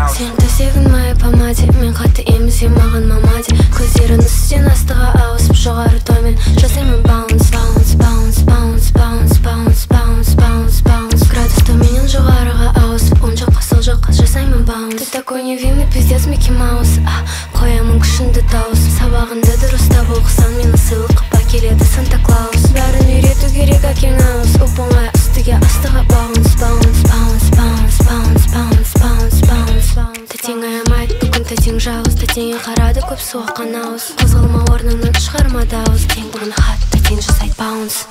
Сен төсегін моей помаде, мен қатты емізем маған мамаде. Көздерін үстен астыға ауысып жоғары тоймен жасаймын bounce, bounce, bounce, bounce, bounce, bounce, bounce, bounce, bounce. Градус төменен жоғарыға ауысып, оң жаққа сол жаққа жасаймын bounce. Ты такой невинный, пиздец Микки Маус. Қоямын күшіңді тауысып, сабағыңды дұрыстап оқысаң мені сыйлық қып әкеледі Санта Клаус. Бәрін үйрету керек әкең ауыз, оп-оңай үстіге астыға bounce, bounce, bounce, bounce, bounce, bounce, bounce, bounce. Тәтең аямайды, бүгін тәтең жауыз. Тәтеңе қарады көп су аққан ауыз. Қозғалма орныңнан шығарма дауыс. Тең бүгін хат, тәтең жасайды bounce.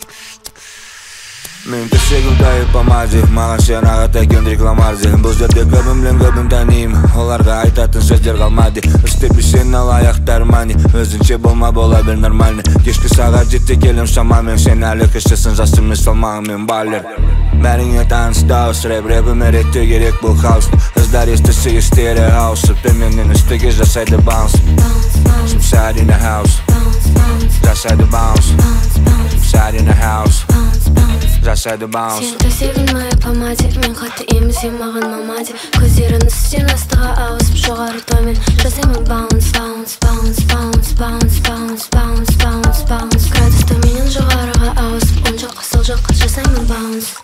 Мен төсегім тайып помаде, маған сен ағата Кендрик Ламарде. Бұл жерде көбім білем, көбім танимын, оларға айтатын сөздер қалмады. Істеп сен ал аяқтар мани, өзінше болма бола бір нормальный. Кешкі сағат жетте келем шамамен, сен әлі кішісін жасымны салмағымен балер. Бәріңе таныс дауыс, рэп-рэпіме реттеу керек бұл хаус. Қыздар естісі естері ауысып, төменнен үстіге жасайды bounce. Inside in the house, жасайды bounce. Inside in the house, жасайды bounce. Сен төсегін моей помаде, мен қатты емізем маған мамаде. Көздерін үстен астыға ауысып жоғары тоймен жасаймын bounce, bounce, bounce, bounce, bounce, bounce, bounce, bounce, bounce. Градус төменен жоғарыға ауысып, оң жаққа сол жаққа жасаймын bounce.